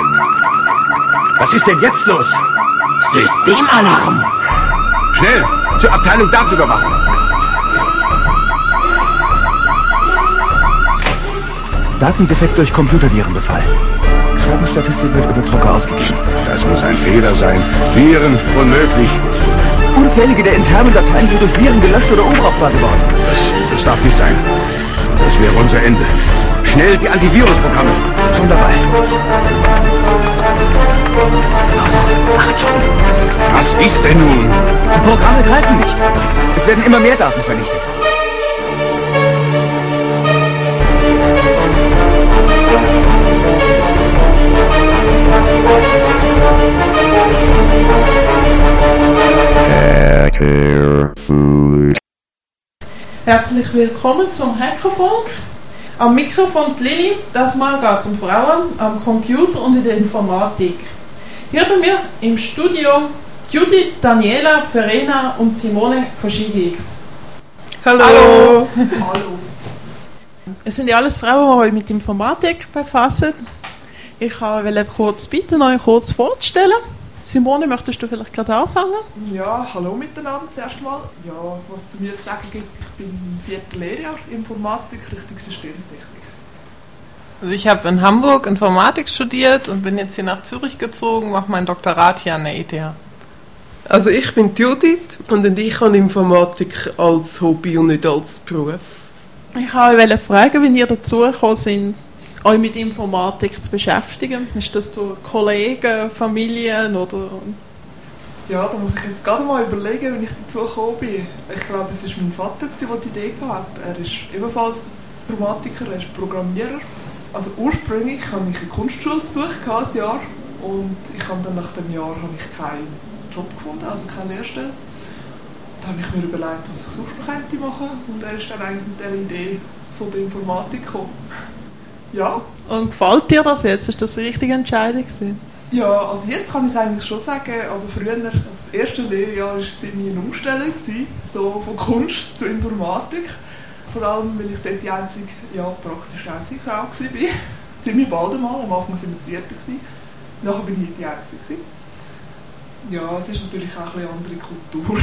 Was ist denn jetzt los? Systemalarm! Schnell, zur Abteilung Datenüberwachung. Datendefekt durch Computervirenbefall. Schadenstatistik wird über Drucker ausgegeben. Das muss ein Fehler sein. Viren, unmöglich. Unzählige der internen Dateien sind durch Viren gelöscht oder unbrauchbar geworden. Das darf nicht sein. Das wäre unser Ende. Schnell die Antivirusprogramme. Schon dabei. Macht schon! Was ist denn nun? Die Programme greifen nicht. Es werden immer mehr Daten vernichtet. Herzlich willkommen zum Hackerfunk. Am Mikrofon die Lili. Das Mal geht es um Frauen am Computer und in der Informatik. Hier bei mir im Studio Judith, Daniela, Verena und Simone von SchiGeeks. Hallo! Hallo! Es sind ja alles Frauen, die sich mit Informatik befassen. Ich wollte kurz bitten, euch kurz vorzustellen. Simone, möchtest du vielleicht gerade anfangen? Ja, hallo miteinander zuerst mal. Ja, was es zu mir zu sagen gibt, ich bin im 4. Lehrjahr Informatik, Richtung Systemtechnik. Also ich habe in Hamburg Informatik studiert und bin jetzt hier nach Zürich gezogen, mache mein Doktorat hier an der ETH. Also ich bin Judith und ich habe Informatik als Hobby und nicht als Beruf. Ich wollte fragen, wie ihr dazu gekommen seid, euch mit Informatik zu beschäftigen. Ist das durch Kollegen, Familien oder... Ja, da muss ich jetzt gerade mal überlegen, wie ich dazu gekommen bin. Ich glaube, es war mein Vater, der die Idee hatte. Er ist ebenfalls Informatiker, er ist Programmierer. Also ursprünglich habe ich eine Kunstschule besucht, ein Jahr. Und ich habe dann nach dem Jahr keinen Job gefunden, also keine Lehrstelle. Da habe ich mir überlegt, was ich sonst noch könnte machen. Und er ist dann eigentlich mit dieser Idee von der Informatik gekommen. Ja. Und gefällt dir das jetzt? Ist das die richtige Entscheidung gewesen? Ja, also jetzt kann ich es eigentlich schon sagen, aber früher, also das erste Lehrjahr war ziemlich eine Umstellung, so von Kunst zu Informatik. Vor allem, weil ich dort praktisch die einzige Frau war. Ziemlich bald einmal, am Anfang waren wir zu viert. Nachher bin ich die Einzige. Ja, es ist natürlich auch eine andere Kultur.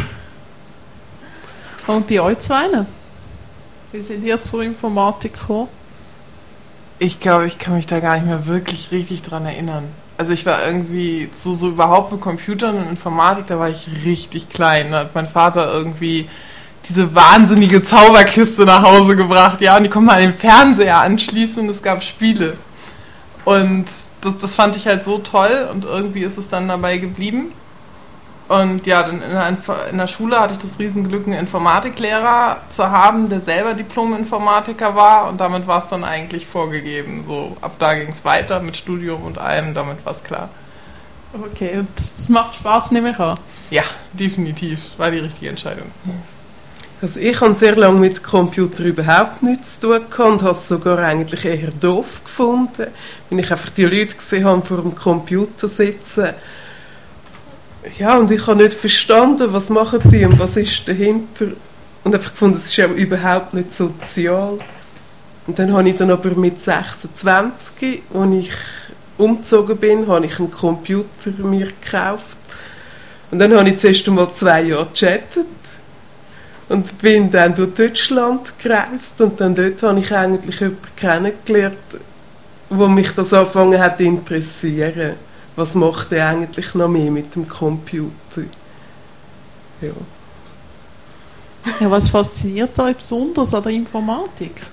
Und bei euch zwei? Wie sind ihr zur Informatik gekommen? Ich glaube, ich kann mich da gar nicht mehr wirklich richtig dran erinnern. Also ich war irgendwie so überhaupt mit Computern und Informatik, da war ich richtig klein. Da hat mein Vater irgendwie diese wahnsinnige Zauberkiste nach Hause gebracht, ja, und die konnte man an den Fernseher anschließen und es gab Spiele. Und das fand ich halt so toll und irgendwie ist es dann dabei geblieben. Und ja, dann in der Schule hatte ich das Riesenglück, einen Informatiklehrer zu haben, der selber Diplom-Informatiker war und damit war es dann eigentlich vorgegeben. So, ab da ging es weiter mit Studium und allem, damit war es klar. Okay, und es macht Spaß, nehme ich an? Ja, definitiv, war die richtige Entscheidung. Also ich habe sehr lange mit Computer überhaupt nichts zu tun gehabt und habe es sogar eigentlich eher doof gefunden, wenn ich einfach die Leute gesehen habe, vor dem Computer sitzen. Ja, und ich habe nicht verstanden, was machen die und was ist dahinter. Und einfach gefunden, es ist auch überhaupt nicht sozial. Und dann habe ich dann aber mit 26, als ich umgezogen bin, habe ich einen Computer mir gekauft. Und dann habe ich zuerst einmal 2 Jahre gechattet. Und bin dann durch Deutschland gereist. Und dann dort habe ich eigentlich jemanden kennengelernt, wo mich das angefangen hat zu interessieren. Was macht er eigentlich noch mehr mit dem Computer? Ja. Ja, was fasziniert euch besonders an der Informatik?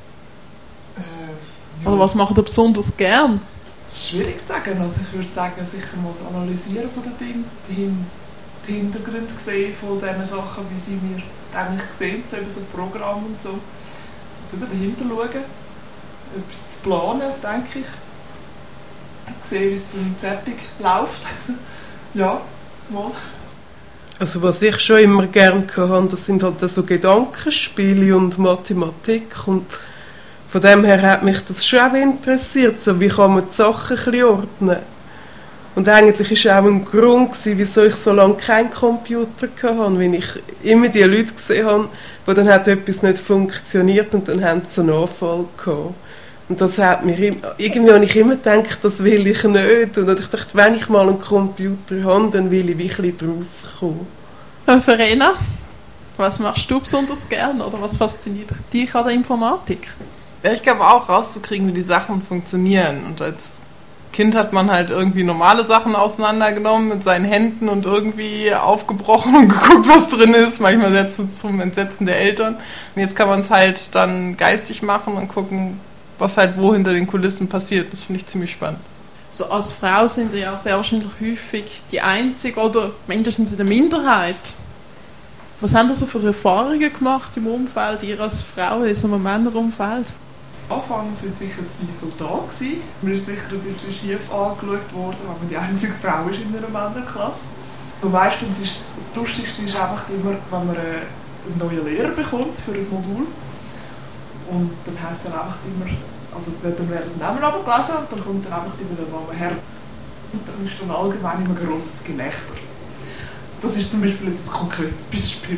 Ja. Oder was macht ihr besonders gern? Das ist schwierig zu sagen. Also ich würde sagen, sicher mal das Analysieren von den Dingen, die Hintergründe sehen von diesen Sachen, wie sie mir eigentlich sehen, so über so Programme und so. Also über dahinter schauen, etwas zu planen, denke ich. Sehen, wie es dann fertig läuft. Ja, mal. Also was ich schon immer gerne hatte, das sind halt so Gedankenspiele und Mathematik und von dem her hat mich das schon auch interessiert, so wie kann man die Sachen ein bisschen ordnen. Und eigentlich war auch ein Grund, wieso ich so lange keinen Computer hatte, weil ich immer die Leute gesehen habe, wo dann hat etwas nicht funktioniert und dann haben sie einen Anfall gehabt. Und das hat mir irgendwie habe ich immer gedacht, das will ich nicht. Und ich dachte, wenn ich mal einen Computer habe, dann will ich wirklich daraus kommen. Verena, was machst du besonders gern oder was fasziniert dich an der Informatik? Ja, ich glaube auch rauszukriegen, wie die Sachen funktionieren. Und als Kind hat man halt irgendwie normale Sachen auseinandergenommen mit seinen Händen und irgendwie aufgebrochen und geguckt, was drin ist. Manchmal selbst zum Entsetzen der Eltern. Und jetzt kann man es halt dann geistig machen und gucken, was halt wo hinter den Kulissen passiert. Das finde ich ziemlich spannend. So als Frau sind wir ja sehr wahrscheinlich häufig die Einzige oder mindestens in der Minderheit. Was haben Sie so für Erfahrungen gemacht im Umfeld, ihr als Frau in so einem Männerumfeld? Anfangs sind sicher Zweifel da gewesen. Mir ist sicher ein bisschen schief angeschaut worden, weil man die einzige Frau ist in einer Männerklasse. So meistens ist das Lustigste ist einfach immer, wenn man einen neuen Lehrer bekommt für ein Modul. Und dann heisst es einfach immer, also dann werden die Namen abgelesen und dann kommt dann einfach immer der Name her. Und dann ist dann allgemein immer grosses Gelächter. Das ist zum Beispiel jetzt ein konkretes Beispiel.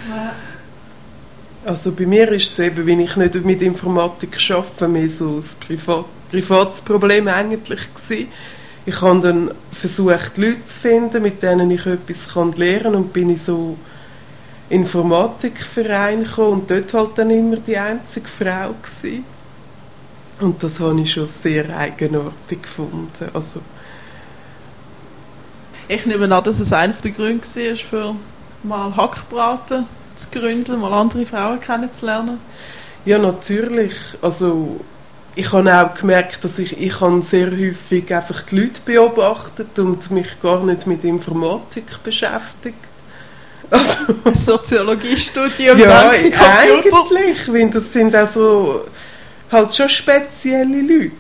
Also bei mir ist es eben, wenn ich nicht mit Informatik arbeite, mehr so ein privates Problem eigentlich gewesen. Ich habe dann versucht, Leute zu finden, mit denen ich etwas lernen kann und bin in so Informatikverein gekommen und dort halt dann immer die einzige Frau gewesen. Und das habe ich schon sehr eigenartig gefunden. Also ich nehme an, dass es einer der Gründe war, für mal Hackbraten zu gründen, mal andere Frauen kennenzulernen. Ja, natürlich. Also ich habe auch gemerkt, dass ich habe sehr häufig einfach die Leute beobachtet und mich gar nicht mit Informatik beschäftigt. Also, Soziologiestudium, ja, eigentlich, weil das sind also halt schon spezielle Leute.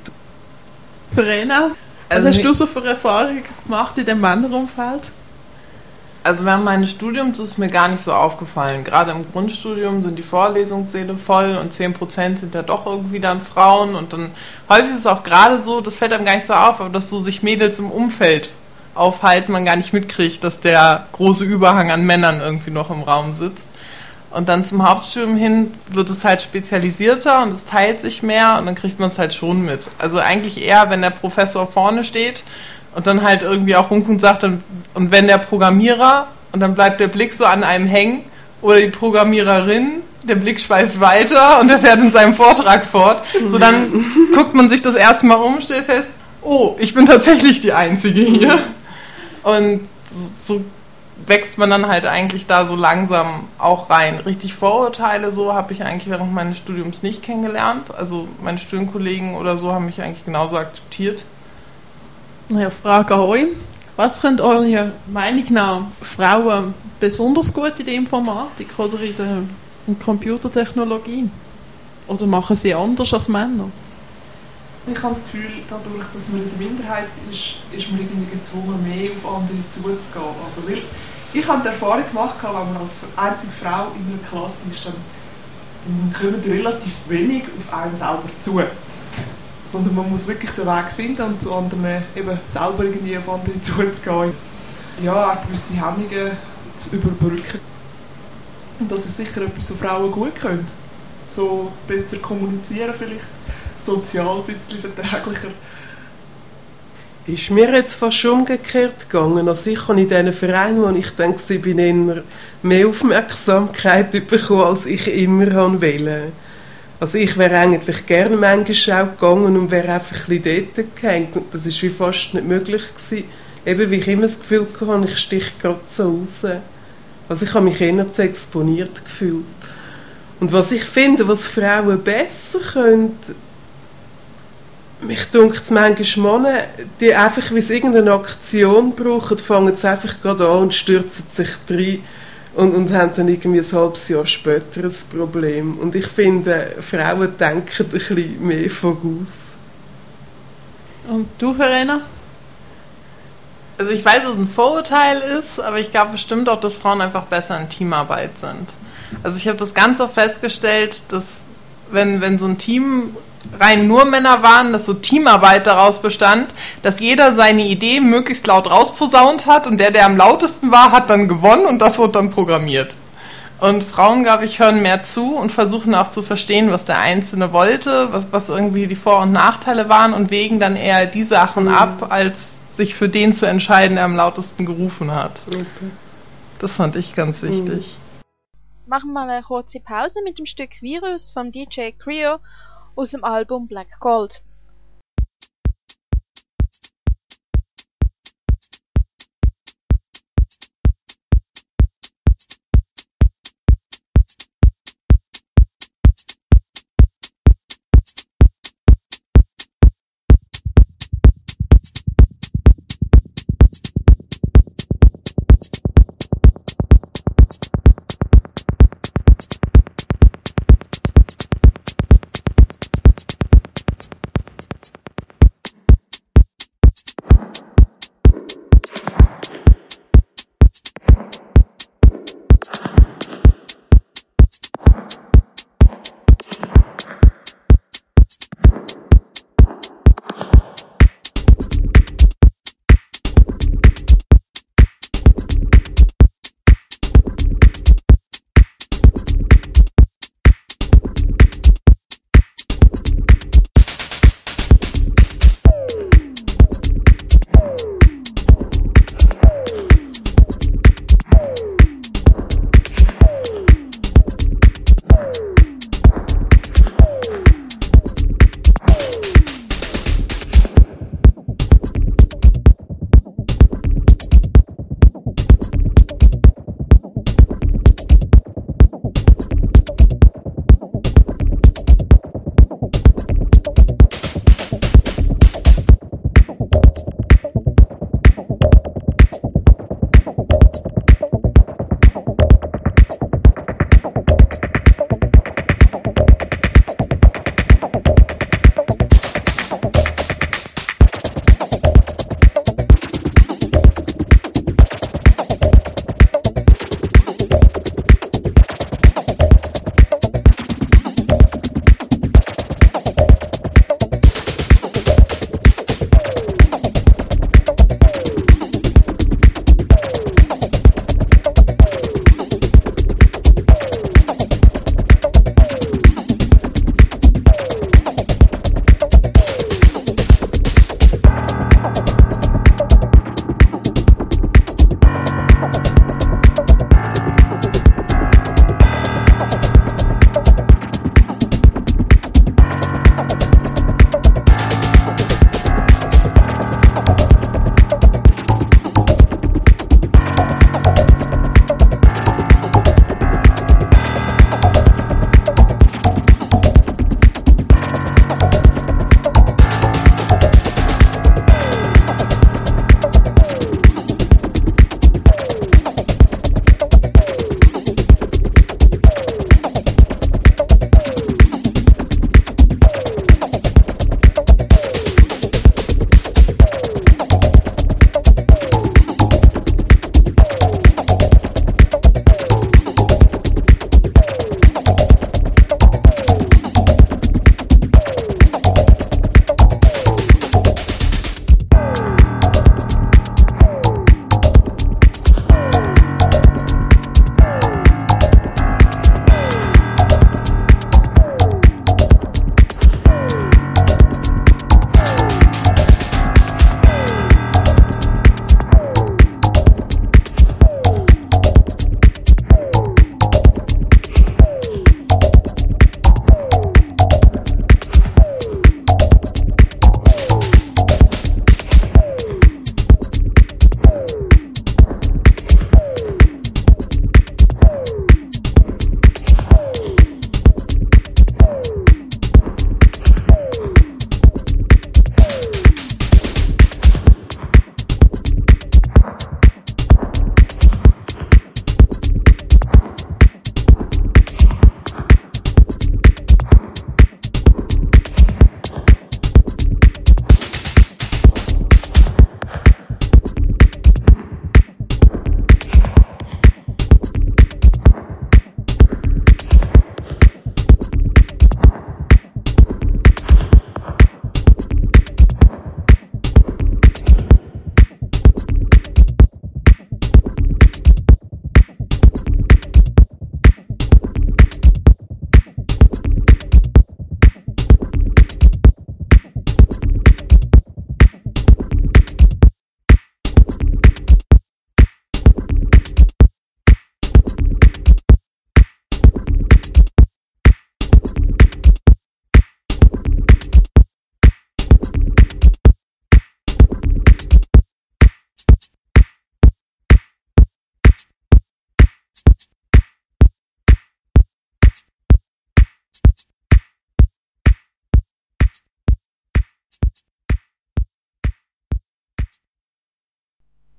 Verena, was hast du so für Erfahrungen gemacht in dem Männerumfeld? Also während meines Studiums ist es mir gar nicht so aufgefallen. Gerade im Grundstudium sind die Vorlesungssäle voll und 10% sind ja doch irgendwie dann Frauen. Und dann häufig ist es auch gerade so, das fällt einem gar nicht so auf, aber dass so sich Mädels im Umfeld aufhalten, man gar nicht mitkriegt, dass der große Überhang an Männern irgendwie noch im Raum sitzt. Und dann zum Hauptstudium hin wird es halt spezialisierter und es teilt sich mehr und dann kriegt man es halt schon mit. Also eigentlich eher, wenn der Professor vorne steht und dann halt irgendwie auch und sagt, und wenn der Programmierer, und dann bleibt der Blick so an einem hängen, oder die Programmiererin, der Blick schweift weiter und er fährt in seinem Vortrag fort. So, dann guckt man sich das erste Mal um, stellt fest, oh, ich bin tatsächlich die Einzige hier. Und so wächst man dann halt eigentlich da so langsam auch rein. Richtig Vorurteile so habe ich eigentlich während meines Studiums nicht kennengelernt. Also meine Studienkollegen oder so haben mich eigentlich genauso akzeptiert. Naja, Frage an euch. Was können eurer Meinung nach Frauen besonders gut in der Informatik oder in der Computertechnologie? Oder machen sie anders als Männer? Ich habe das Gefühl, dadurch, dass man in der Minderheit ist man irgendwie gezwungen, mehr auf andere zuzugehen. Also, weil ich habe die Erfahrung gemacht, wenn man als einzige Frau in einer Klasse ist, dann kommen relativ wenig auf einen selber zu. Sondern man muss wirklich den Weg finden und zu anderen eben selber irgendwie auf andere zuzugehen. Ja, auch gewisse Hemmungen zu überbrücken. Und das ist sicher etwas, was Frauen gut können. So besser kommunizieren vielleicht, sozial ein bisschen verträglicher. Ist mir jetzt fast umgekehrt gegangen. Also ich habe in diesen Vereinen, wo ich denke, ich bin eher mehr Aufmerksamkeit bekommen, als ich immer wollte. Also ich wäre eigentlich gerne manchmal auch gegangen und wäre einfach ein bisschen dort gehängt. Und das war wie fast nicht möglich gewesen. Eben, wie ich immer das Gefühl hatte, ich stiche gerade so raus. Also ich habe mich eher zu exponiert gefühlt. Und was ich finde, was Frauen besser können, mich dunkt es manchmal Männer, die einfach, wie sie irgendeine Aktion brauchen, fangen sie einfach gerade an und stürzen sich rein und haben dann irgendwie ein halbes Jahr später ein Problem. Und ich finde, Frauen denken ein bisschen mehr voraus. Und du, Verena? Also ich weiß, dass es ein Vorurteil ist, aber ich glaube bestimmt auch, dass Frauen einfach besser in Teamarbeit sind. Also ich habe das ganz oft festgestellt, dass wenn so ein Team rein nur Männer waren, dass so Teamarbeit daraus bestand, dass jeder seine Idee möglichst laut rausposaunt hat und der am lautesten war, hat dann gewonnen und das wurde dann programmiert. Und Frauen, glaube ich, hören mehr zu und versuchen auch zu verstehen, was der Einzelne wollte, was irgendwie die Vor- und Nachteile waren und wägen dann eher die Sachen ab, als sich für den zu entscheiden, der am lautesten gerufen hat. Okay. Das fand ich ganz wichtig. Machen wir eine kurze Pause mit dem Stück Virus vom DJ Creo aus dem Album Black Gold.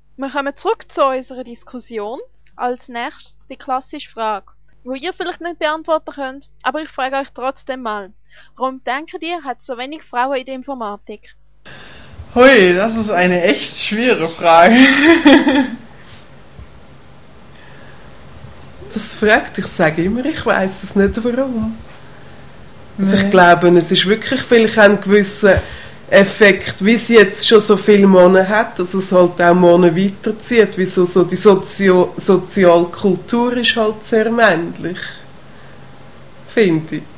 Wir kommen zurück zu unserer Diskussion. Als nächstes die klassische Frage, die ihr vielleicht nicht beantworten könnt, aber ich frage euch trotzdem mal. Warum denkt ihr, hat es so wenig Frauen in der Informatik? Hui, das ist eine echt schwere Frage. Das fragt, ich sage immer, ich weiss es nicht warum. Also ich glaube, es ist wirklich vielleicht ein gewisser Effekt, wie es jetzt schon so viele Männer hat, dass es halt auch Männer weiterzieht, wieso so die Sozialkultur ist halt sehr männlich, finde ich.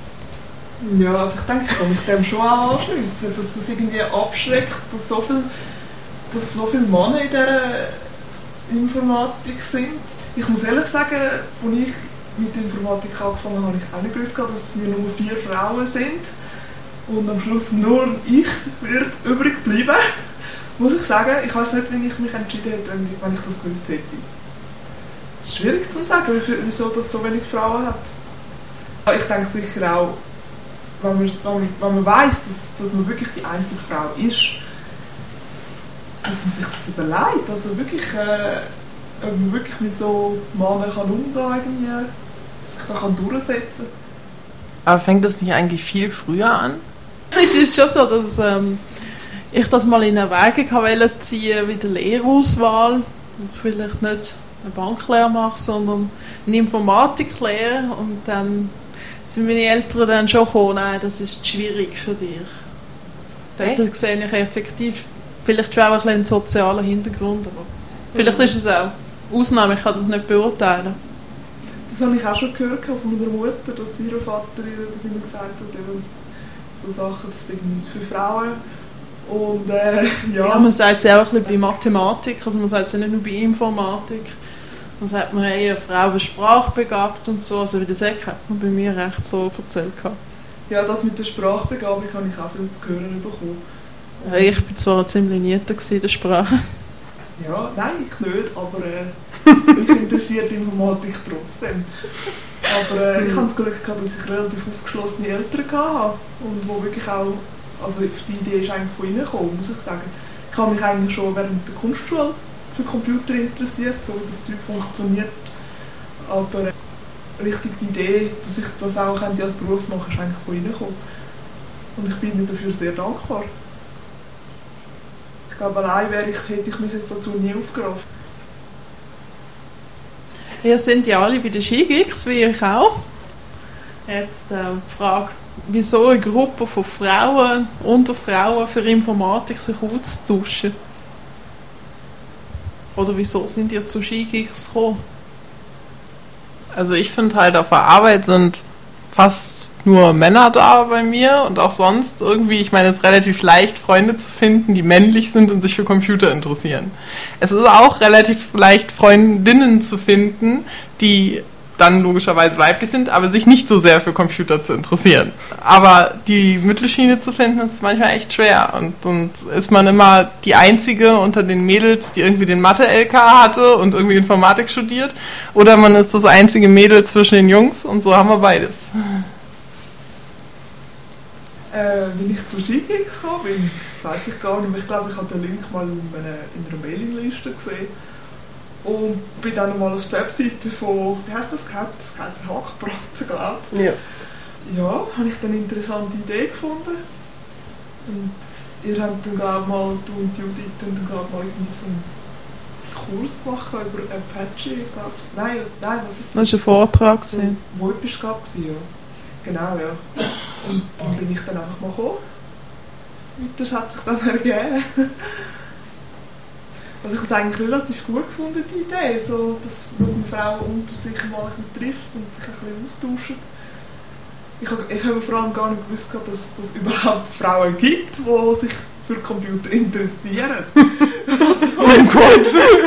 Ja, also ich denke, ich kann mich dem schon auch anschliessen, dass das irgendwie abschreckt, dass so viele Männer in dieser Informatik sind. Ich muss ehrlich sagen, als ich mit der Informatik angefangen habe, habe ich auch nicht gewusst, dass wir nur 4 Frauen sind und am Schluss nur ich wird übrig bleiben. Muss ich sagen, ich weiß nicht, wie ich mich entschieden hätte, wenn ich das gewusst hätte. Schwierig zu sagen, wieso das so wenig Frauen hat. Ich denke sicher auch, wenn man weiss, dass man wirklich die einzige Frau ist, dass man sich das überlegt, also wirklich, ob man wirklich mit so Männern umgehen kann, sich da durchsetzen kann. Aber fängt das nicht eigentlich viel früher an? Es ist schon so, dass ich das mal in Erwägung wollte ziehen wie die Lehrauswahl. Vielleicht nicht eine Banklehre mache, sondern eine Informatiklehre. Und dann sind meine Eltern dann schon gekommen, nein, das ist schwierig für dich. Dort sehe ich effektiv, vielleicht schon auch ein bisschen einen sozialen Hintergrund, aber vielleicht ist es auch Ausnahme, ich kann das nicht beurteilen. Das habe ich auch schon gehört von meiner Mutter, dass ihr Vater ihr das immer gesagt hat, so Sachen, das sind nicht für Frauen. Und ja, man sagt es ja auch ein bisschen bei Mathematik, also man sagt es ja nicht nur bei Informatik. Dann sagt man eher, Frauen sprachbegabt und so, also wie das hat man bei mir recht so erzählt. Ja, das mit der Sprachbegabung habe ich auch viel zu hören bekommen. Ja, ich war zwar ziemlich nieder in der Sprache. Ja, nein, ich nicht, aber mich interessiert Informatik trotzdem. Aber ich hatte das Glück gehabt, dass ich relativ aufgeschlossene Eltern hatte und wo wirklich auch, also die Idee ist eigentlich von ihnen gekommen, muss ich sagen. Ich habe mich eigentlich schon während der Kunstschule für Computer interessiert, so wie das Zeug funktioniert. Aber richtig die Idee, dass ich das auch als Beruf machen könnte, ist eigentlich von ihnen gekommen. Und ich bin ihnen dafür sehr dankbar. Ich glaube, allein hätte ich mich jetzt dazu nie aufgerafft. Ihr sind ja alle bei den Skigeeks, wie ich auch. Jetzt die Frage, wieso eine Gruppe von Frauen unter Frauen für Informatik sich auszutauschen? Oder wieso sind ihr zu Skigeeks gekommen? Also ich finde halt, auf der Arbeit sind fast nur Männer da bei mir und auch sonst irgendwie, ich meine, es ist relativ leicht, Freunde zu finden, die männlich sind und sich für Computer interessieren. Es ist auch relativ leicht, Freundinnen zu finden, die dann logischerweise weiblich sind, aber sich nicht so sehr für Computer zu interessieren. Aber die Mittelschiene zu finden, ist manchmal echt schwer. Und ist man immer die Einzige unter den Mädels, die irgendwie den Mathe-LK hatte und irgendwie Informatik studiert, oder man ist das einzige Mädel zwischen den Jungs und so haben wir beides. Wie ich zu Skigeeks gekommen bin, das weiss ich gar nicht mehr. Ich glaube, ich habe den Link mal in einer Mailingliste gesehen. Und bin dann mal auf der Webseite von, wie heisst das gehabt? Das heisst Hackbraten, glaube ich. Ja. Ja, habe ich dann eine interessante Idee gefunden. Und ihr habt dann, glaube ich, mal, du und Judith, dann, glaube ich, mal irgendwie so einen Kurs gemacht über Apache, glaube ich. Nein, was ist das? Das war ein Vortrag. Wo etwas gab es, ja. Genau, ja. Und dann bin ich dann einfach mal gekommen. Und das hat sich dann ergeben. Also ich habe es eigentlich relativ gut gefunden, die Idee, so, dass man Frauen unter sich mal ein bisschen trifft und sich ein bisschen austauschen. Ich habe vor allem gar nicht gewusst, dass es überhaupt Frauen gibt, die sich für Computer interessieren. Oh mein Gott!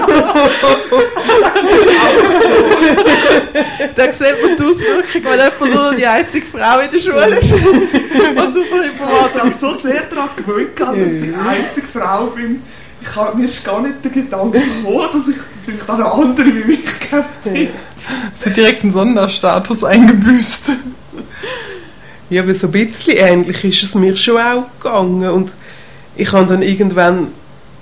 Da sieht man die Auswirkung, wenn jemand nur die einzige Frau in der Schule ist. Also von Ich habe mich so sehr daran gewöhnt, dass ich die einzige Frau bin. Mir ist gar nicht der Gedanke gekommen, dass vielleicht auch noch andere wie mich gäbe. Sie hat direkt einen Sonderstatus eingebüßt. Ja, aber so ein bisschen ähnlich ist es mir schon auch gegangen. Und ich habe dann irgendwann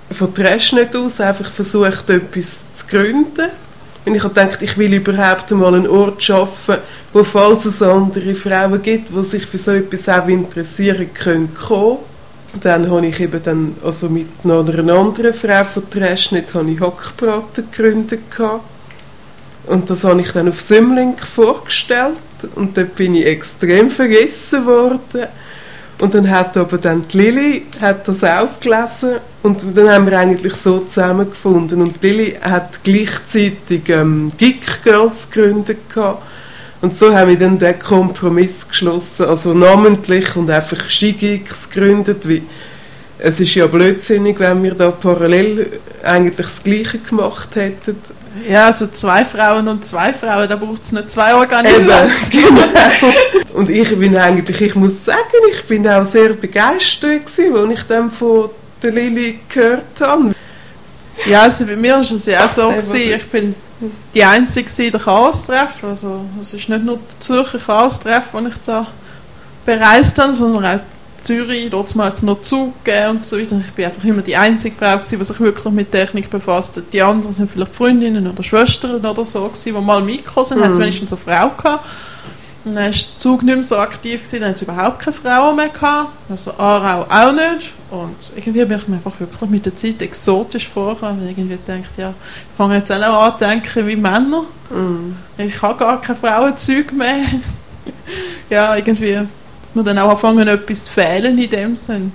von Trashnet aus einfach versucht, etwas zu gründen. Und ich habe gedacht, ich will überhaupt einmal einen Ort schaffen, wo, falls es andere Frauen gibt, die sich für so etwas auch interessieren können, kommen. Dann habe ich eben dann, also mit noch einer anderen Frau von Trashnet, habe ich Hackbraten gegründet gehabt. Und das habe ich dann auf Symlink vorgestellt. Und dort bin ich extrem vergessen worden. Und dann hat aber dann die Lili hat das auch gelesen. Und dann haben wir eigentlich so zusammengefunden. Und Lili hat gleichzeitig Geek Girls gegründet gehabt. Und so haben wir dann den Kompromiss geschlossen. Also namentlich und einfach Ski-Geeks gegründet. Weil es ist ja blödsinnig, wenn wir da parallel eigentlich das Gleiche gemacht hätten. Ja, also 2 Frauen und 2 Frauen, da braucht es nicht 2 Organisationen. Genau. Und ich bin eigentlich, ich muss sagen, ich bin auch sehr begeistert gewesen, als ich dann von der Lili gehört habe. Ja, also bei mir war es ja auch so gewesen. Ich bin die Einzige in der Chaos-Treff. Also es ist nicht nur der Zürcher Chaos-Treff, den ich da bereist habe, sondern auch Zürich, dort mal noch Zug gegeben und so weiter. Ich bin einfach immer die einzige Frau gewesen, die sich wirklich mit Technik befasst hat. Die anderen sind vielleicht Freundinnen oder Schwestern oder so gewesen, die mal mitgekommen sind, haben wenigstens eine Frau gehabt. Und dann war der Zug nicht mehr so aktiv gewesen, dann hat es überhaupt keine Frauen mehr gehabt. Also Aarau auch nicht. Und irgendwie bin ich mir einfach wirklich mit der Zeit exotisch vorgekommen, weil ich irgendwie gedacht, ja, ich fange jetzt auch an zu denken wie Männer. Ich habe gar kein Frauenzeug mehr. Ja, irgendwie mir dann auch anfangen, etwas zu fehlen in dem Sinn.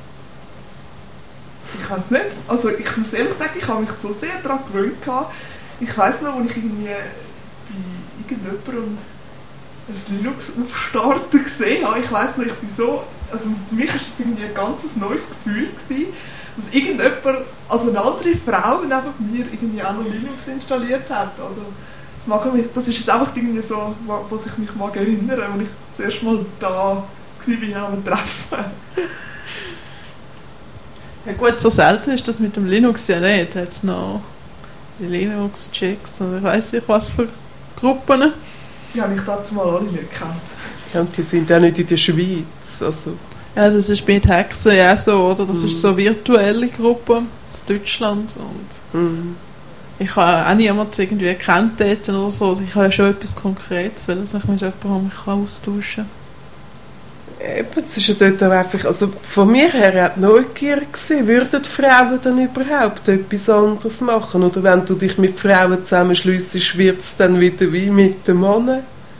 Ich weiß nicht. Also ich muss ehrlich sagen, ich habe mich so sehr daran gewöhnt. Ich weiss noch, als ich irgendwie bei irgendjemandem ein Linux aufstarten gesehen habe, ich weiss noch, ich bin so, also für mich war es irgendwie ein ganz neues Gefühl gewesen, dass irgendjemand, also eine andere Frau neben mir irgendwie auch noch Linux installiert hat. Also das ist jetzt einfach irgendwie so, was ich mich mag erinnern, als ich das erste Mal da war am Treffen. Ja gut, so selten ist das mit dem Linux ja nicht. Da hat es noch die Linux-Checks oder ich weiss nicht was für Gruppen. Die habe ich dazu mal alle nicht gekannt. Ja, und die sind auch nicht in der Schweiz. Also. Ja, das ist mit Hexen ja so, oder? Das ist so eine virtuelle Gruppe in Deutschland. Und ich habe auch niemanden irgendwie gekannt dort oder so. Ich habe ja schon etwas Konkretes, weil ich mit jemandem austauschen kann. Eben, es ist ja dort auch einfach, also von mir her hat Neugier gewesen, würden die Frauen dann überhaupt etwas anderes machen? Oder wenn du dich mit Frauen zusammenschliessest, wird es dann wieder wie mit den Männern?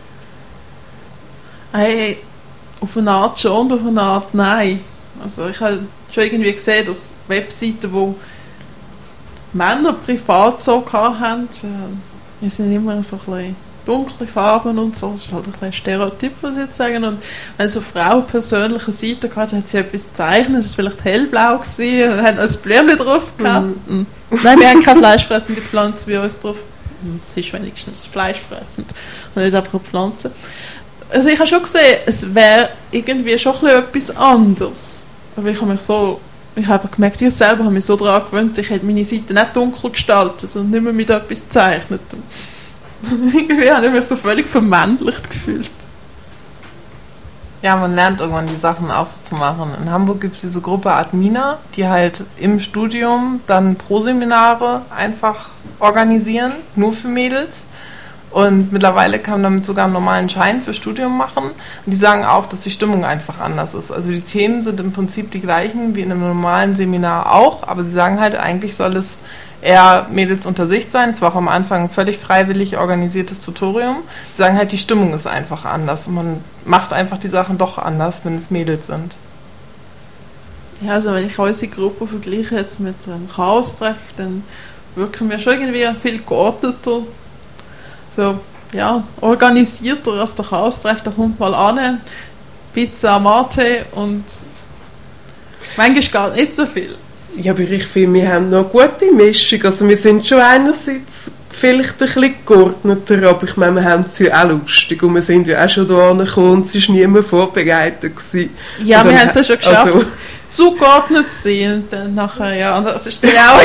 Hey, auf eine Art schon, auf eine Art nein. Also ich habe schon irgendwie gesehen, dass Webseiten, wo Männer privat so hatten, die sind immer so ein bisschen dunkle Farben und so, das ist halt ein bisschen Stereotyp, was ich jetzt sagen. Und wenn so eine Frau persönliche Seite hatte, hat sie etwas gezeichnet, es war vielleicht hellblau gewesen, und hat noch ein Blümchen drauf gehabt. Nein, wir haben keine fleischfressende Pflanze bei uns drauf. Sie ist wenigstens fleischfressend und nicht einfach eine Pflanze. Also ich habe schon gesehen, es wäre irgendwie schon etwas anderes. Aber ich habe einfach gemerkt, ich selber habe mich so daran gewöhnt, ich hätte meine Seite nicht dunkel gestaltet und nicht mehr mit etwas gezeichnet. Irgendwie habe ich mich so völlig vermännlicht gefühlt. Ja, man lernt irgendwann die Sachen auch so zu machen. In Hamburg gibt es diese Gruppe Admina, die halt im Studium dann Pro-Seminare einfach organisieren, nur für Mädels. Und mittlerweile kann man damit sogar einen normalen Schein für Studium machen. Und die sagen auch, dass die Stimmung einfach anders ist. Also die Themen sind im Prinzip die gleichen wie in einem normalen Seminar auch, aber sie sagen halt, eigentlich soll es eher Mädels unter sich sein. Es war auch am Anfang ein völlig freiwillig organisiertes Tutorium. Sie sagen halt, die Stimmung ist einfach anders. Und man macht einfach die Sachen doch anders, wenn es Mädels sind. Ja, also wenn ich unsere Gruppe vergleiche jetzt mit einem Chaos-Treff, dann wirken wir schon irgendwie viel geordneter, so, ja, organisierter als der Chaos-Treff. Da kommt mal an, Pizza, Mate und manchmal gar nicht so viel. Ja, aber ich finde, wir haben noch eine gute Mischung. Also wir sind schon einerseits vielleicht ein bisschen geordneter, aber ich meine, wir haben es ja auch lustig und wir sind ja auch schon da angekommen und es war niemand vorbereitet gewesen. Ja, wir haben es ja schon geschafft, also, zugeordnet zu sein und dann nachher, ja, das ist dann auch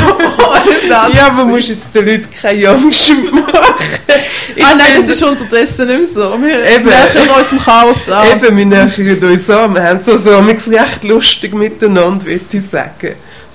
ja, aber man muss jetzt den Leuten keine Angst machen. Nein, das ist unterdessen nicht mehr so. Wir nähern uns im Chaos an. Eben, wir nähern uns an. Wir haben es also recht lustig miteinander, würde ich sagen.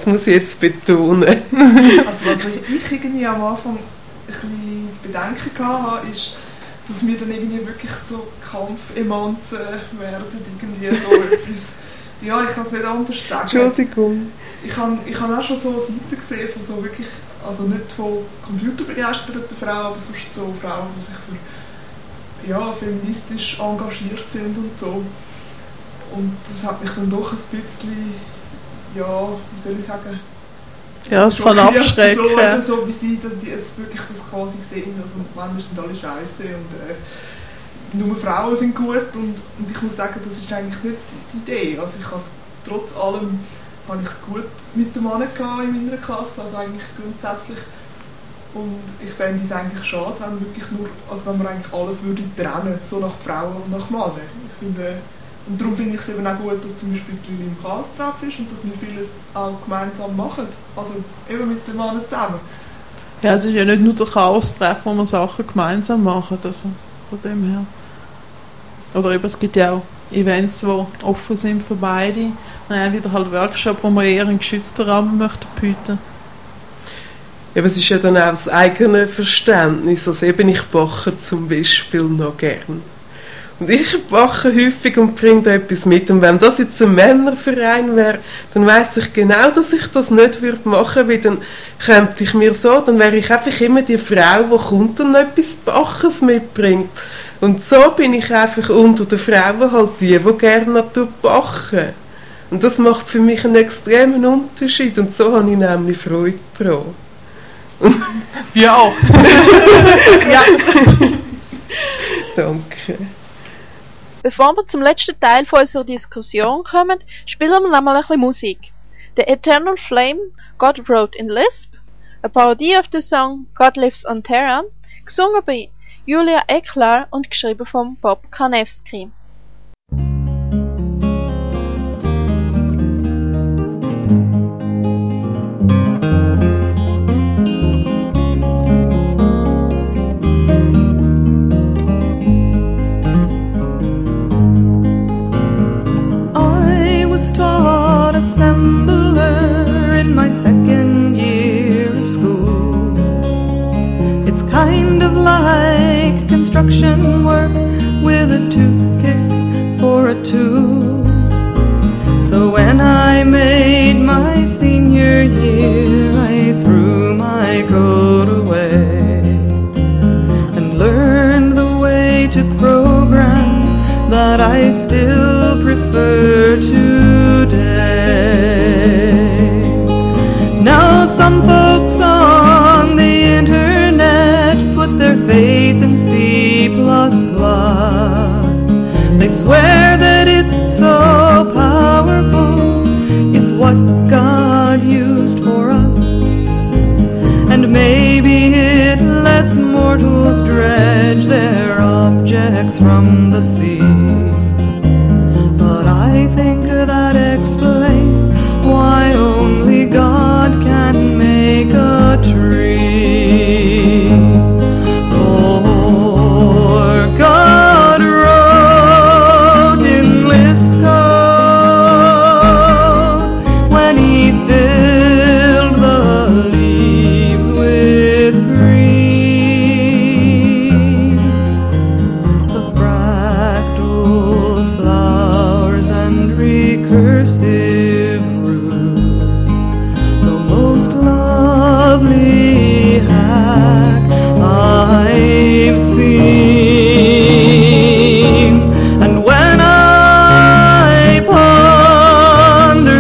Das muss ich jetzt betonen. Also was ich irgendwie am Anfang ein bisschen Bedenken hatte, ist, dass wir dann irgendwie wirklich so Kampfemanzen werden, irgendwie so etwas. Ja, ich kann es nicht anders sagen. Entschuldigung. Ich habe auch schon so Seiten gesehen von so wirklich, also nicht von computerbegeisterten Frauen, aber sonst so Frauen, die sich für feministisch engagiert sind und so. Und das hat mich dann doch ein bisschen, wie soll ich sagen, ja, es kann abschrecken. So wie sie dann es wirklich das quasi sehen, also Männer sind alle scheiße und nur Frauen sind gut und ich muss sagen, das ist eigentlich nicht die Idee. Also ich habe trotz allem gut mit den Männern in meiner Klasse, also eigentlich grundsätzlich. Und ich fände es eigentlich schade, wenn wirklich wenn man eigentlich alles würde trennen, so nach Frauen und nach Männern. Und darum finde ich es eben auch gut, dass zum Beispiel die Lili im Chaos drauf ist und dass wir vieles auch gemeinsam machen. Also eben mit den Männern zusammen. Ja, es ist ja nicht nur der Chaos-Treff, wo wir Sachen gemeinsam machen, also von dem her. Oder eben, es gibt ja auch Events, die offen sind für beide. Und dann wieder halt Workshop, wo man eher einen geschützten Rahmen möchte bieten. Ja, aber es ist ja dann auch das eigene Verständnis. Also eben, ich backe zum Beispiel noch gern. Und ich backe häufig und bringe da etwas mit. Und wenn das jetzt ein Männerverein wäre, dann weiss ich genau, dass ich das nicht machen würde, weil dann könnte ich mir so, dann wäre ich einfach immer die Frau, die kommt und noch etwas Backes mitbringt. Und so bin ich einfach unter den Frauen halt die gerne backen. Und das macht für mich einen extremen Unterschied. Und so habe ich nämlich Freude daran. Wir auch. Ja. Danke. Bevor wir zum letzten Teil von unserer Diskussion kommen, spielen wir nochmal ein bisschen Musik. The Eternal Flame, God Wrote in Lisp, eine Parodie auf den Song God Lives on Terra, gesungen bei Julia Eklar und geschrieben von Bob Kanevsky. Assembler in my second year of school. It's kind of like construction work with a toothpick for a tool. So when I made my senior year, I threw my coat away and learned the way to program that I still prefer today. Now some folks on the internet put their faith in C++. They swear that it's so powerful, it's what God used for us. And maybe it lets mortals dredge their objects from the sea. But I think that explains why only God can make a tree. For God wrote in Lisp code when He filled the leaves with green. The fractal flowers and recursive roots, the most lovely hack I've seen. And when I ponder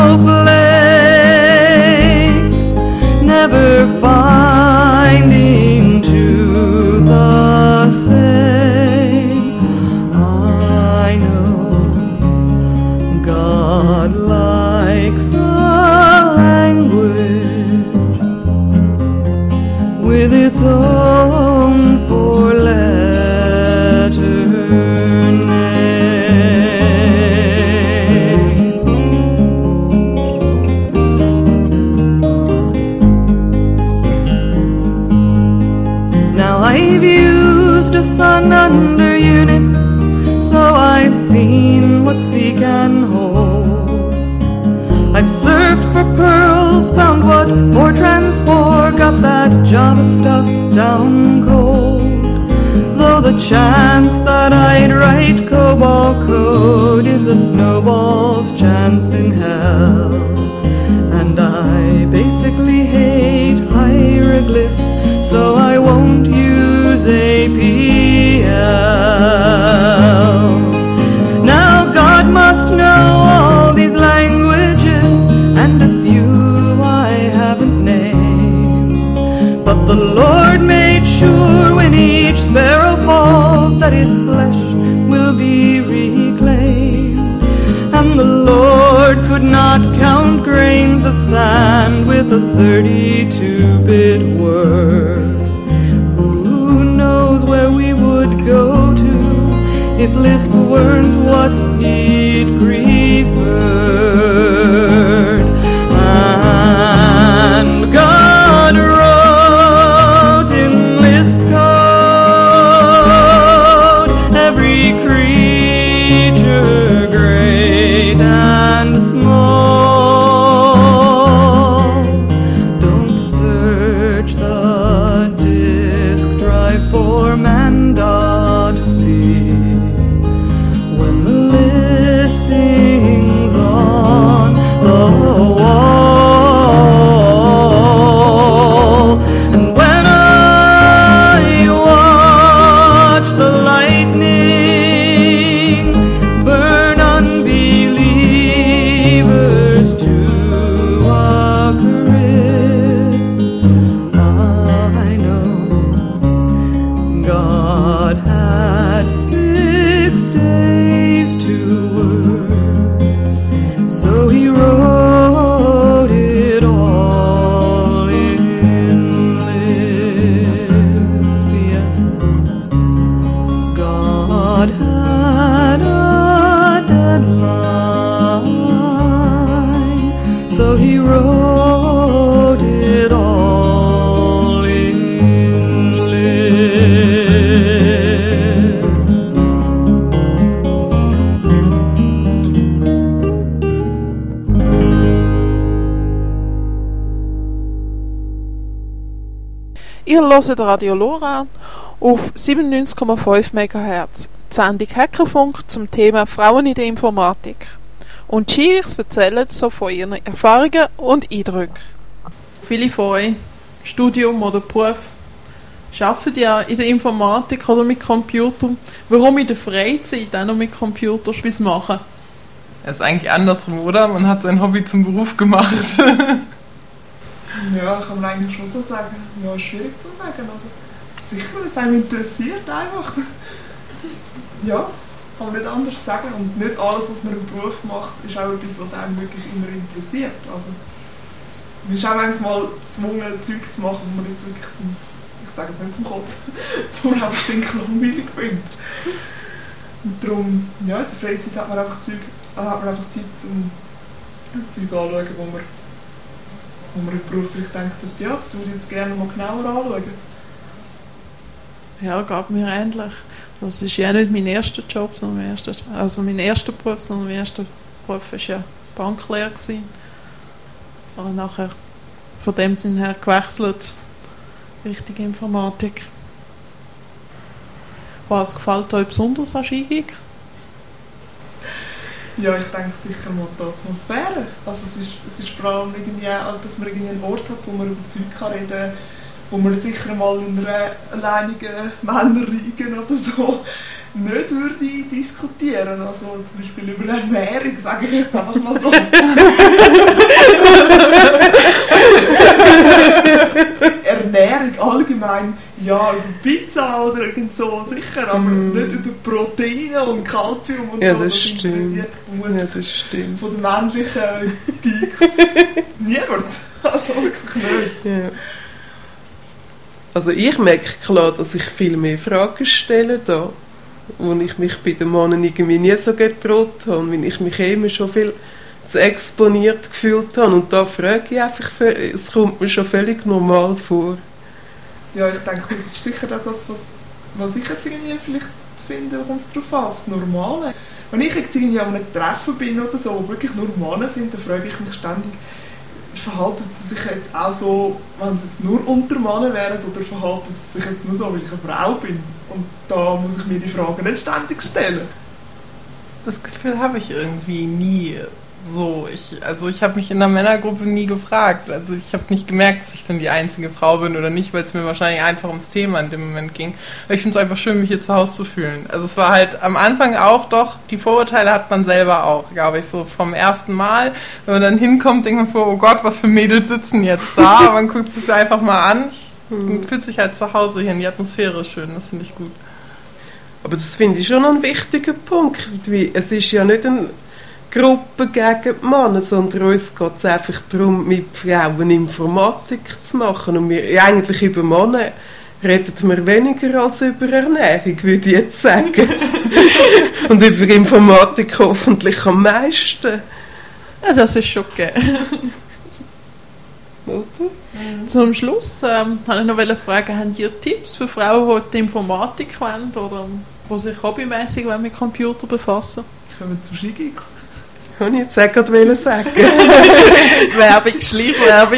snowflakes, never finding to the same, I know God likes a language with its own four-letter name. Now I've used a sun under Unix, so I've seen what C can hold. I've searched for pearls, found what Fortran's for, got that Java stuff down cold. Though the chance that I'd write COBOL code is a snowball's chance in hell. And I basically hate hieroglyphs, so I won't use APL. Now God must know all these languages, and a few I haven't named. But the Lord made sure when each sparrow falls that its flesh will be reclaimed. And the Lord could not count grains of sand with a 32-bit word. Who knows where we would go to if Lisp weren't what he'd preferred? And God wrote in Lisp code every creature great and small. Don't search the disk drive for Manda to see when the listing's on the wall. And when I watch the lightning burn unbelievers to a crisp, I know God had 6 days to work, so he wrote it all in Lisp. Yes, God had a deadline, so he wrote it all in Lisp. Ihr hört Radio Lora auf 97,5 MHz. Die Sendung Hackerfunk zum Thema Frauen in der Informatik. Und die Schiris erzählen so von ihren Erfahrungen und Eindrücken. Viele von euch, Studium oder Beruf, arbeiten ja in der Informatik oder mit Computern. Warum in der Freizeit auch noch mit Computerspielen machen? Es ist eigentlich andersrum, oder? Man hat sein Hobby zum Beruf gemacht. Ja, kann man eigentlich schon so sagen. Ja, schwierig zu sagen. Also, sicher, wenn es einem interessiert einfach. Ja, kann man nicht anders sagen. Und nicht alles, was man im Beruf macht, ist auch etwas, was einem wirklich immer interessiert. Also, man ist auch manchmal gezwungen, Zeug zu machen, wo man jetzt wirklich zum, ich sage es nicht zum Kotzen, wo man einfach langweilig findet. Und darum, ja, in der Freizeit hat man einfach Zeit, um Zeug anzuschauen, wo man im Beruf vielleicht denkt, ja, das würde ich jetzt gerne mal genauer anschauen. Ja, geht mir ähnlich. Das ist ja nicht mein erster Job, sondern mein erster Beruf, sondern mein erster Beruf war ja Banklehrer. Aber nachher von dem Sinn her gewechselt, Richtung Informatik. Was gefällt euch besonders an Skigig? Ja, ich denke sicher mal die Atmosphäre. Also es ist vor allem irgendwie, dass man irgendwie einen Ort hat, wo man über Zeug reden kann, wo man sicher mal in einer alleinigen Männerriege oder so nicht würde diskutieren. Also zum Beispiel über Ernährung, sage ich jetzt einfach mal so. Ernährung allgemein, ja, über Pizza oder irgend so, sicher, aber nicht über Proteine und Kalzium und ja, so. Das stimmt. Ja, das stimmt. Von den männlichen Geeks. Niemand. Also wirklich nicht. Ja. Also ich merke klar, dass ich viel mehr Fragen stelle da, wo ich mich bei den Männern irgendwie nie so getraut habe, weil ich mich immer schon viel zu exponiert gefühlt habe. Und da frage ich einfach, es kommt mir schon völlig normal vor. Ja, ich denke, das ist sicher auch das, was ich jetzt irgendwie vielleicht finde, kommt es darauf an, aufs Normale. Wenn ich jetzt irgendwie an einem Treffen bin oder so, wo wirklich nur Männer sind, dann frage ich mich ständig, verhalten sie sich jetzt auch so, wenn sie jetzt nur unter Männern wären, oder verhalten sie sich jetzt nur so, weil ich eine Frau bin? Und da muss ich mir die Fragen nicht ständig stellen. Das Gefühl habe ich irgendwie nie so. Ich habe mich in der Männergruppe nie gefragt. Also ich habe nicht gemerkt, dass ich dann die einzige Frau bin oder nicht, weil es mir wahrscheinlich einfach ums Thema in dem Moment ging. Aber ich finde es einfach schön, mich hier zu Hause zu fühlen. Also es war halt am Anfang auch doch, die Vorurteile hat man selber auch, glaube ich, so vom ersten Mal. Wenn man dann hinkommt, denkt man vor, oh Gott, was für Mädels sitzen jetzt da? Aber man guckt es sich einfach mal an und fühlt sich halt zu Hause hin. Die Atmosphäre ist schön, das finde ich gut. Aber das finde ich schon ein wichtiger Punkt, weil es ist ja nicht eine Gruppe gegen die Männer, sondern uns geht es einfach darum, mit Frauen Informatik zu machen. Und wir, eigentlich über Männer reden wir weniger als über Ernährung, würde ich jetzt sagen. Und über Informatik hoffentlich am meisten. Ja, das ist schon gegeben. Oder? Zum Schluss wollte ich noch fragen, habt ihr Tipps für Frauen, die Informatik wollen oder die sich hobbymäßig mit Computer befassen? Kommen wir zum Skigix. Kann ich jetzt auch gerade sagen. Werbung, Schleichwerbung.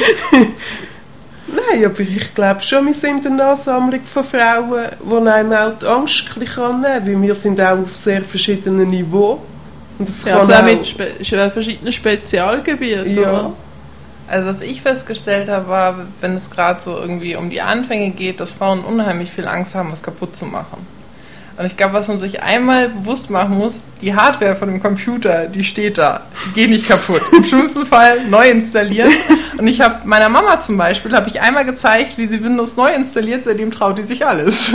Nein, aber ich glaube schon, wir sind eine Ansammlung von Frauen, die einem auch die Angst nehmen kann, weil wir sind auch auf sehr verschiedenen Niveaus. Und das ja, kann also auch mit verschiedenen Spezialgebieten, ja. Oder? Also was ich festgestellt habe, war, wenn es gerade so irgendwie um die Anfänge geht, dass Frauen unheimlich viel Angst haben, was kaputt zu machen. Und ich glaube, was man sich einmal bewusst machen muss, die Hardware von dem Computer, die steht da, die geht nicht kaputt. Im schlimmsten Fall neu installieren. Und ich habe meiner Mama zum Beispiel, habe ich einmal gezeigt, wie sie Windows neu installiert, seitdem traut die sich alles.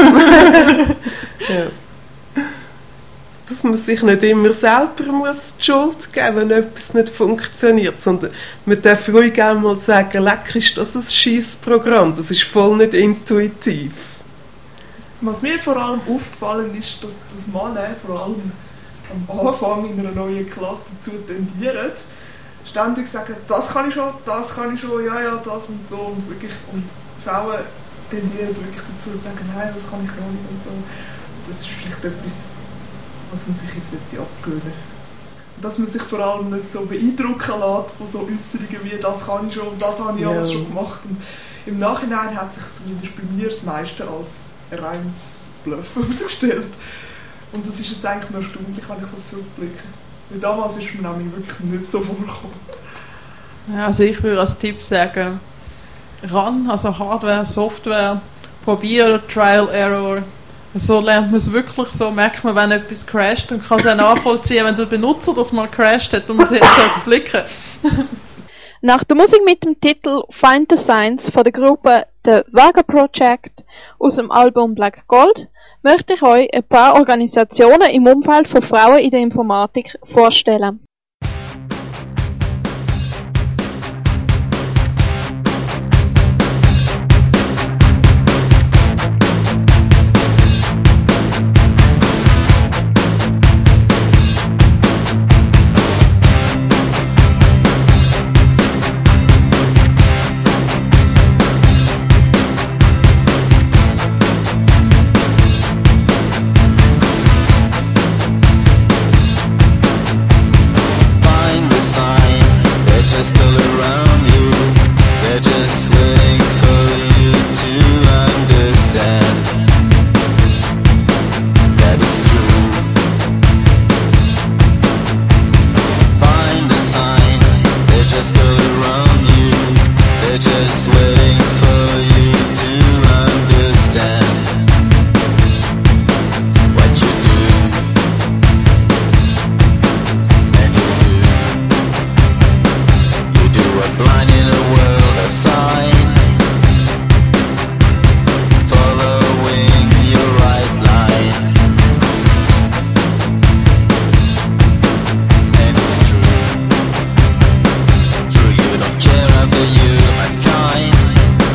Ja. Dass man sich nicht immer selber muss die Schuld geben, wenn etwas nicht funktioniert, sondern man darf ruhig einmal sagen, leck, ist das ein Scheissprogramm, das ist voll nicht intuitiv. Was mir vor allem aufgefallen ist, dass Männer vor allem am Anfang in einer neuen Klasse dazu tendieren, ständig sagen, das kann ich schon, ja, das und so und wirklich, und Frauen tendieren wirklich dazu zu sagen, nein, das kann ich noch nicht und so. Das ist vielleicht etwas, was man sich jetzt nicht abgewöhnen sollte. Dass man sich vor allem nicht so beeindrucken lässt von so Äußerungen wie «das kann ich schon» und «das habe ich alles schon gemacht». Und im Nachhinein hat sich zumindest bei mir das meiste als reines Bluffen herausgestellt. Und das ist jetzt eigentlich noch erstaunlich, wenn ich so zurückblicke. Weil damals ist mir nämlich wirklich nicht so vorgekommen. Ja, also ich würde als Tipp sagen, ran, also Hardware, Software, probieren, Trial, Error. So lernt man es wirklich, so merkt man, wenn etwas crasht und kann es auch nachvollziehen, wenn der Benutzer das mal crasht hat und man es jetzt flicken. Nach der Musik mit dem Titel Find the Signs von der Gruppe The Vega Project aus dem Album Black Gold möchte ich euch ein paar Organisationen im Umfeld von Frauen in der Informatik vorstellen. Following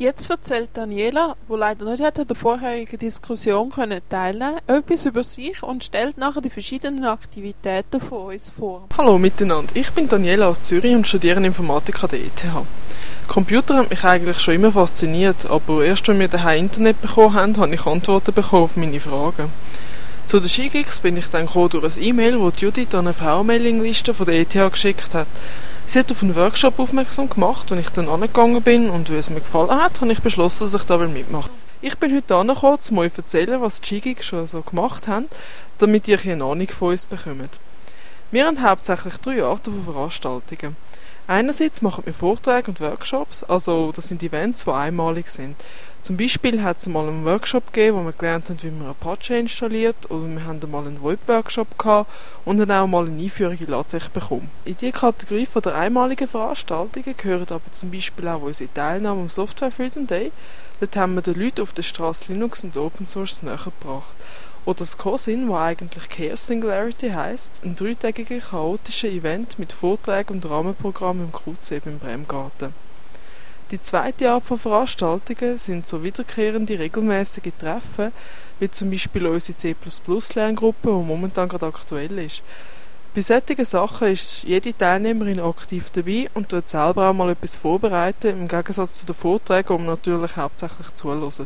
Jetzt erzählt Daniela, die leider nicht an der vorherigen Diskussion teilnehmen konnte, etwas über sich und stellt nachher die verschiedenen Aktivitäten von uns vor. Hallo miteinander, ich bin Daniela aus Zürich und studiere Informatik an der ETH. Computer haben mich eigentlich schon immer fasziniert, aber erst als wir daheim Internet bekommen haben, habe ich Antworten bekommen auf meine Fragen. Zu den SheGeeks bin ich dann gekommen durch ein E-Mail, das Judith an eine Frauenmailingliste von der ETH geschickt hat. Sie hat auf einen Workshop aufmerksam gemacht, als ich dann angegangen bin und weil es mir gefallen hat, habe ich beschlossen, dass ich da mitmachen will. Ich bin heute angekommen, um euch zu erzählen, was die SheGeeks schon so gemacht haben, damit ihr eine Ahnung von uns bekommt. Wir haben hauptsächlich 3 Arten von Veranstaltungen. Einerseits machen wir Vorträge und Workshops, also das sind Events, die einmalig sind. Zum Beispiel hat es mal einen Workshop gegeben, wo wir gelernt haben, wie man Apache installiert, oder wir haben mal einen VoIP-Workshop gehabt und dann auch mal eine Einführung in LaTeX bekommen. In diese Kategorie von der einmaligen Veranstaltungen gehören aber zum Beispiel auch unsere Teilnahme am Software Freedom Day. Dort haben wir den Leuten auf der Straße Linux und Open Source näher gebracht. Oder das COSIN, was eigentlich Chaos Singularity heisst, ein 3-tägiger chaotischer Event mit Vorträgen und Rahmenprogrammen im Kruzeb im Bremgarten. Die zweite Art von Veranstaltungen sind so wiederkehrende, regelmäßige Treffen, wie zum Beispiel unsere C++-Lerngruppe, die momentan gerade aktuell ist. Bei solchen Sachen ist jede Teilnehmerin aktiv dabei und tut selber auch mal etwas vorbereiten, im Gegensatz zu den Vorträgen, die man natürlich hauptsächlich zuhört.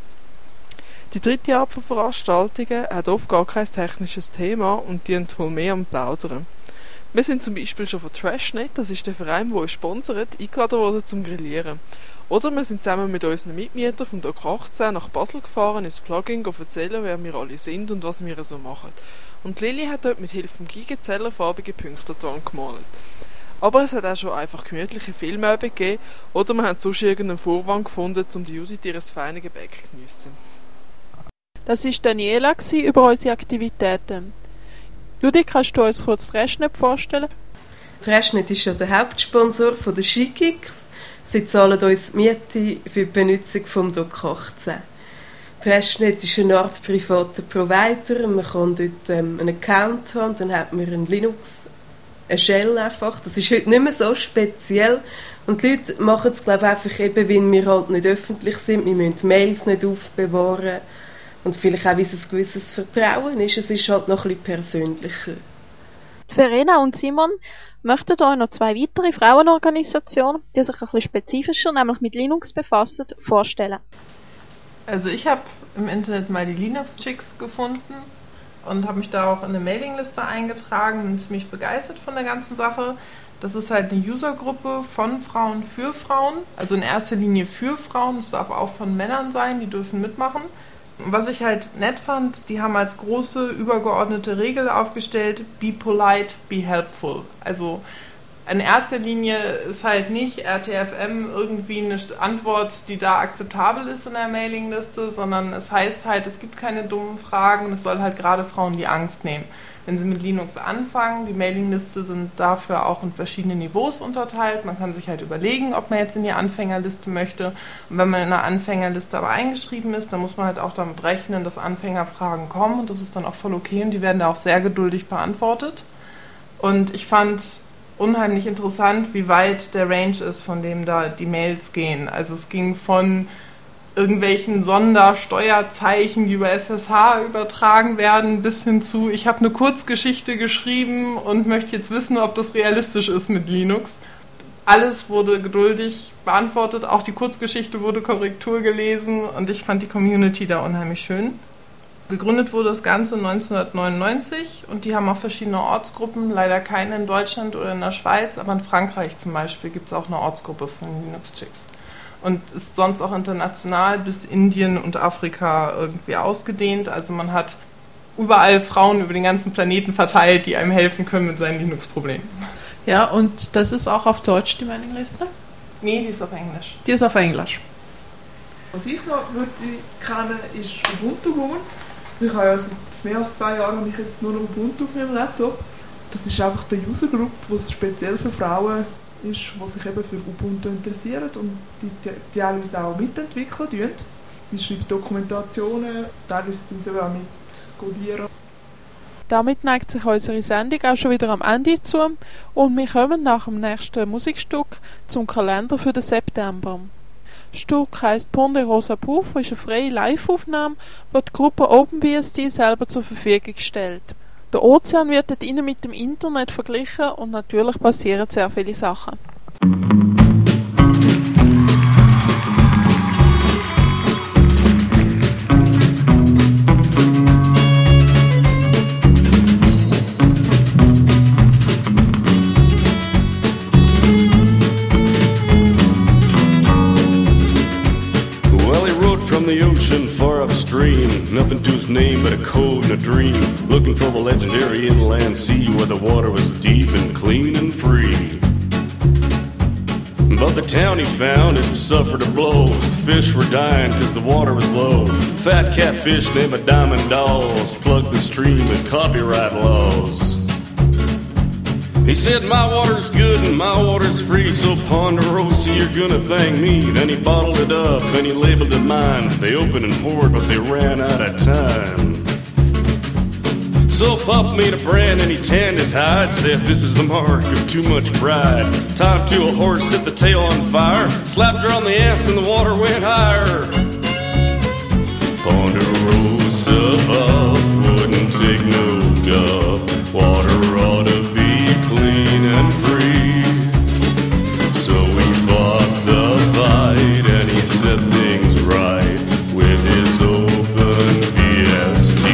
Die dritte Art von Veranstaltungen hat oft gar kein technisches Thema und dient voll mehr am Plaudern. Wir sind zum Beispiel schon von TrashNet, das ist der Verein, der uns sponsert, eingeladen worden zum Grillieren. Oder wir sind zusammen mit unseren Mitmietern vom Doc 18 nach Basel gefahren, ins Plugin erzählen, wer wir alle sind und was wir so machen. Und Lilly hat dort mit Hilfe vom Gigenzähler farbige Punkte an die Wand gemalt. Aber es hat auch schon einfach gemütliche Filmabende gegeben, oder wir haben sonst irgendeinen Vorwand gefunden, um die Judith ihres feinen Gebäck zu geniessen. Das war Daniela über unsere Aktivitäten. Judith, kannst du uns kurz TrashNet vorstellen? TrashNet ist ja der Hauptsponsor der SheGeeks. Sie zahlen uns die Miete für die Benutzung vom Doc 18. TrashNet ist eine Art privater Provider. Man kann dort einen Account haben, dann hat man einen Linux, eine Shell einfach. Das ist heute nicht mehr so speziell. Und die Leute machen es, glaube ich, einfach eben, weil wir halt nicht öffentlich sind. Wir müssen Mails nicht aufbewahren. Und vielleicht auch, wie es ein gewisses Vertrauen ist. Es ist halt noch ein bisschen persönlicher. Verena und Simon möchten euch noch 2 weitere Frauenorganisationen, die sich ein bisschen spezifischer, nämlich mit Linux befassen, vorstellen. Also ich habe im Internet mal die Linux-Chicks gefunden und habe mich da auch in eine Mailingliste eingetragen und bin ziemlich begeistert von der ganzen Sache. Das ist halt eine Usergruppe von Frauen für Frauen, also in erster Linie für Frauen, es darf auch von Männern sein, die dürfen mitmachen. Was ich halt nett fand, die haben als große übergeordnete Regel aufgestellt, be polite, be helpful. Also in erster Linie ist halt nicht RTFM irgendwie eine Antwort, die da akzeptabel ist in der Mailingliste, sondern es heißt halt, es gibt keine dummen Fragen und es soll halt gerade Frauen die Angst nehmen. Wenn sie mit Linux anfangen, die Mailingliste sind dafür auch in verschiedene Niveaus unterteilt. Man kann sich halt überlegen, ob man jetzt in die Anfängerliste möchte. Und wenn man in der Anfängerliste aber eingeschrieben ist, dann muss man halt auch damit rechnen, dass Anfängerfragen kommen und das ist dann auch voll okay und die werden da auch sehr geduldig beantwortet. Und ich fand unheimlich interessant, wie weit der Range ist, von dem da die Mails gehen. Also es ging von irgendwelchen Sondersteuerzeichen, die über SSH übertragen werden, bis hin zu, ich habe eine Kurzgeschichte geschrieben und möchte jetzt wissen, ob das realistisch ist mit Linux. Alles wurde geduldig beantwortet, auch die Kurzgeschichte wurde Korrektur gelesen und ich fand die Community da unheimlich schön. Gegründet wurde das Ganze 1999 und die haben auch verschiedene Ortsgruppen, leider keine in Deutschland oder in der Schweiz, aber in Frankreich zum Beispiel gibt es auch eine Ortsgruppe von Linux-Chicks. Und ist sonst auch international bis Indien und Afrika irgendwie ausgedehnt. Also man hat überall Frauen über den ganzen Planeten verteilt, die einem helfen können mit seinen Linux-Problemen. Ja, und das ist auch auf Deutsch, die Mailingliste? Nee, die ist auf Englisch. Die ist auf Englisch. Was ich noch würde kennen, ist Ubuntu Woman. Ich habe ja seit mehr als 2 Jahren und ich jetzt nur noch Ubuntu auf meinem Laptop. Das ist einfach der User Group, was speziell für Frauen ist, die sich eben für Ubuntu interessieren und die teilweise auch mitentwickeln tun. Sie schreiben Dokumentationen, teilweise tun sie auch mit codieren. Damit neigt sich unsere Sendung auch schon wieder am Ende zu und wir kommen nach dem nächsten Musikstück zum Kalender für den September. Das Stück heisst Ponderosa Puff, ist eine freie Live-Aufnahme, die die Gruppe OpenBSD selber zur Verfügung stellt. Der Ozean wird dort innen mit dem Internet verglichen und natürlich passieren sehr viele Sachen. The ocean far upstream, nothing to his name but a code and a dream, looking for the legendary inland sea where the water was deep and clean and free. But the town he found had suffered a blow. Fish were dying cause the water was low. Fat catfish named Diamond Dolls plugged the stream with copyright laws. He said, my water's good and my water's free, so Ponderosa, you're gonna thank me. Then he bottled it up and he labeled it mine. They opened and poured, but they ran out of time. So Puff made a brand and he tanned his hide, said, this is the mark of too much pride. Tied him to a horse, set the tail on fire, slapped her on the ass and the water went higher. Ponderosa Puff wouldn't take no guff. Water ought to be clean and free. So we fought the fight and he set things right with his open BSD.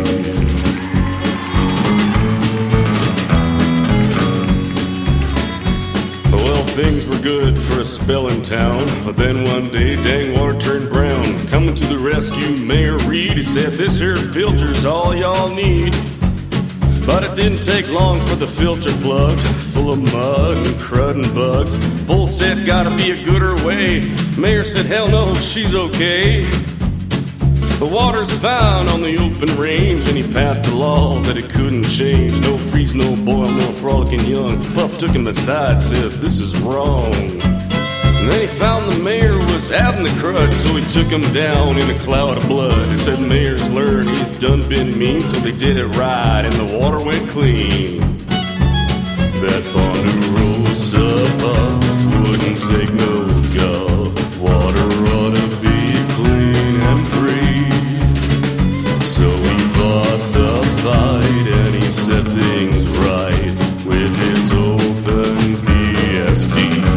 Well, things were good for a spell in town, but then one day dang water turned brown. Coming to the rescue, Mayor Reed, he said, this here filter's all y'all need. But it didn't take long for the filter plugged, full of mud and crud and bugs. Full said, gotta be a gooder way. Mayor said, hell no, she's okay. The water's fine on the open range, and he passed a law that it couldn't change. No freeze, no boil, no frolicking young. Puff took him aside, said, this is wrong. And then he found the mayor was adding the crud, so he took him down in a cloud of blood. He said mayor's learned he's done been mean, so they did it right and the water went clean. That Ponderosa Puff wouldn't take no guff. Water ought to be clean and free. So he fought the fight and he set things right with his open BSD.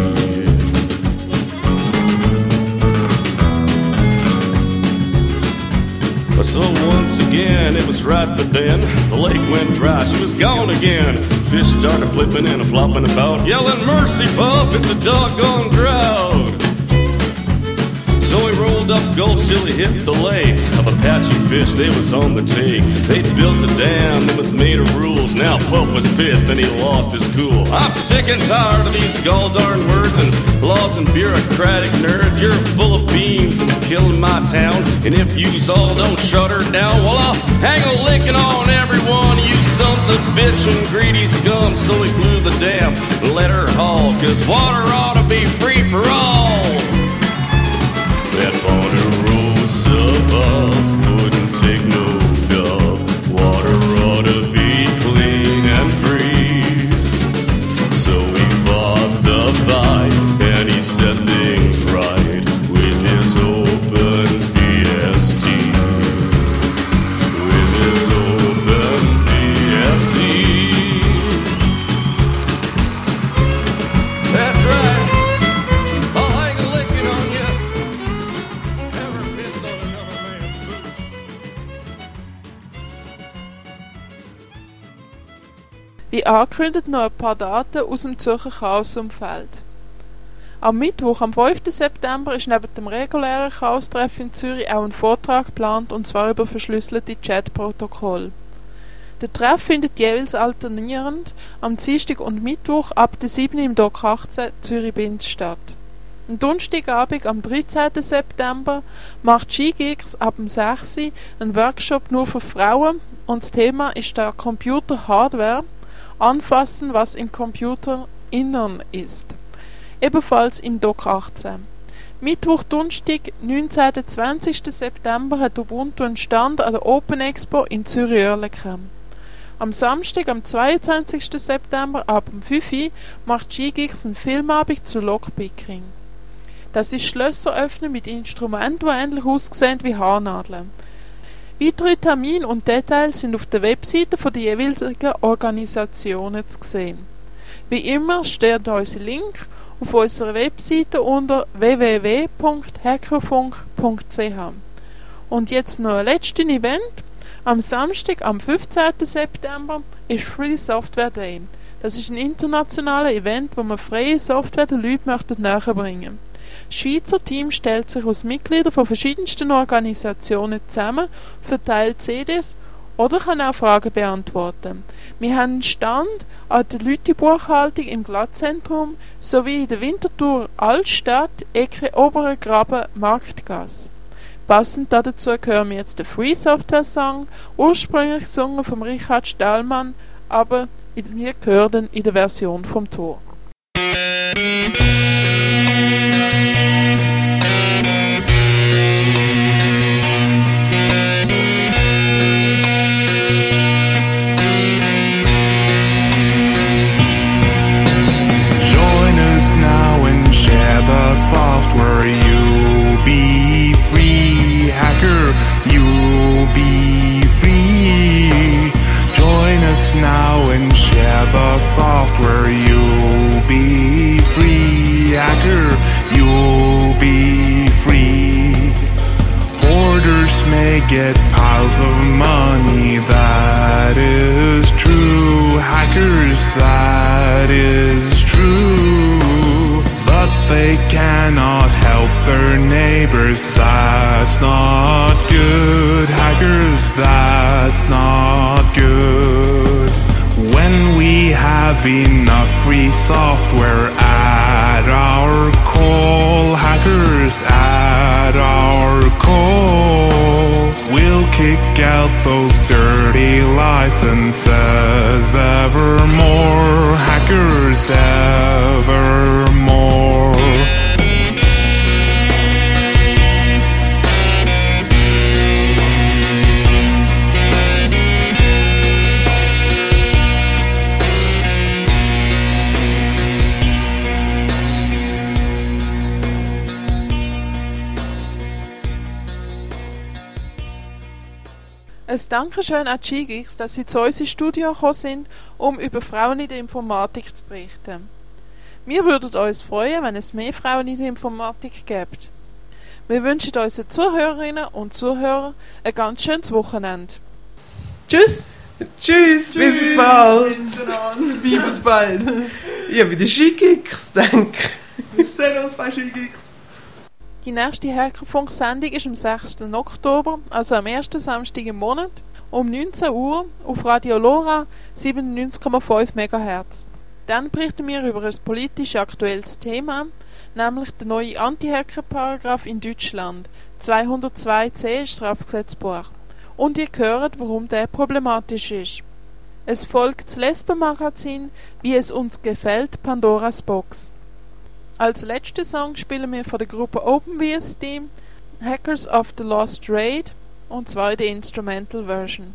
So once again, it was right, but then the lake went dry, she was gone again. Fish started flipping and flopping about, yelling, mercy, Puff, it's a doggone drought. So he rolled up gulch till he hit the lake of Apache fish, they was on the take. They'd built a dam that was made of rules. Now Puff was pissed and he lost his cool. I'm sick and tired of these gall-darn words and laws and bureaucratic nerds. You're full of beans and killing my town, and if yous all don't shut her down, well, I'll hang a licking on every one of you sons of bitch and greedy scum. So he blew the dam and let her haul, cause water ought to be free for all. That Ponderosa Puff wouldn't take no guff. Water ought to be clean and free. So he fought the fight and he set things right with his open BSD. With his open BSD. That's right. Wie angekündigt noch ein paar Daten aus dem Zürcher Chaosumfeld. Am Mittwoch, am 5. September, ist neben dem regulären Chaos-Treff in Zürich auch ein Vortrag geplant, und zwar über verschlüsselte Chat-Protokolle. Der Treff findet jeweils alternierend am Dienstag und Mittwoch ab der 7. im Dock 18 Zürich-Binz statt. Am Donnerstagabend, am 13. September, macht Ski-Geeks ab dem 6. einen Workshop nur für Frauen, und das Thema ist der Computer-Hardware, anfassen, was im Computerinnern ist. Ebenfalls im Dock 18. Mittwoch, Donnerstag, 19. 20. September hat Ubuntu einen Stand an der Open Expo in Zürich-Oerlikon. Am Samstag, am 22. September, ab dem 5 Uhr, macht Ski-Geeks einen Filmabend zu Lockpicking. Das ist Schlösser öffnen mit Instrumenten, die ähnlich aussehen wie Haarnadeln. Weitere Termine und Details sind auf der Webseite der jeweiligen Organisationen zu sehen. Wie immer steht unser Link auf unserer Webseite unter www.hackerfunk.ch. Und jetzt noch ein letztes Event. Am Samstag, am 15. September, ist Free Software Day. Das ist ein internationales Event, wo man freie Software den Leuten näherbringen möchte. Das Schweizer Team stellt sich aus Mitgliedern von verschiedensten Organisationen zusammen, verteilt CDs oder kann auch Fragen beantworten. Wir haben einen Stand an der Lütti-Buchhaltung im Glattzentrum sowie in der Winterthur Altstadt, Ecke Oberer Graben, Marktgasse. Passend dazu hören wir jetzt den Free Software Song, ursprünglich gesungen von Richard Stallmann, aber wir hören in der Version vom Tor. Software, you'll be free. Hacker, you'll be free. Join us now and share the software, you'll be free. Hacker, you'll be free. Hoarders may get piles of money, that is true. Hackers, that is true. But they cannot help their neighbors, that's not good. Hackers, that's not good. When we have enough free software at our call, hackers at our call, we'll kick out those dirty licenses evermore. Hackers evermore. Ein Dankeschön an G-Geeks, dass sie zu uns ins Studio gekommen sind, um über Frauen in der Informatik zu berichten. Wir würden uns freuen, wenn es mehr Frauen in der Informatik gibt. Wir wünschen unseren Zuhörerinnen und Zuhörern ein ganz schönes Wochenende. Tschüss! Tschüss, bis bald! Bis bald! Ja, wie die G-Geeks, denke Wir sehen uns bei G-Geeks. Die nächste Hackerfunk-Sendung ist am 6. Oktober, also am ersten Samstag im Monat, um 19 Uhr auf Radio Lora 97,5 MHz. Dann berichten wir über ein politisch aktuelles Thema, nämlich der neue Anti-Hacker-Paragraph in Deutschland, 202c Strafgesetzbuch. Und ihr hört, warum der problematisch ist. Es folgt das Lesben-Magazin, wie es uns gefällt, Pandoras Box. Als letzten Song spielen wir von der Gruppe OpenVSD Hackers of the Lost Raid, und zwar in der Instrumental Version.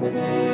Musik